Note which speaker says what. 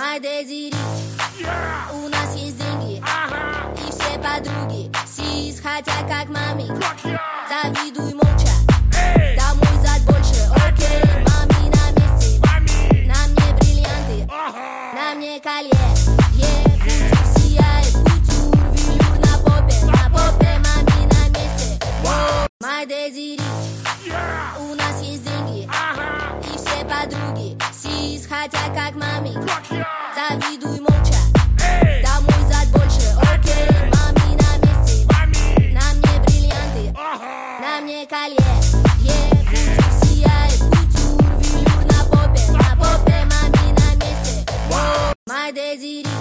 Speaker 1: My Desiree, у нас есть деньги, и все подруги сис хотят как маме. Завидуй молча, домой зад больше. Окей, мами на месте, на мне бриллианты, на мне колье. Кутюр сияет, кутюр, велюр на попе мами на месте. My Desiree, у нас есть деньги, и все подруги сис хотят как маме. Завидуй молча, домой зад больше. Окей, мами на месте, на мне бриллианты, на мне колье. Кутюр сияет, кутюр, велюр на попе мами на месте. My Desiree.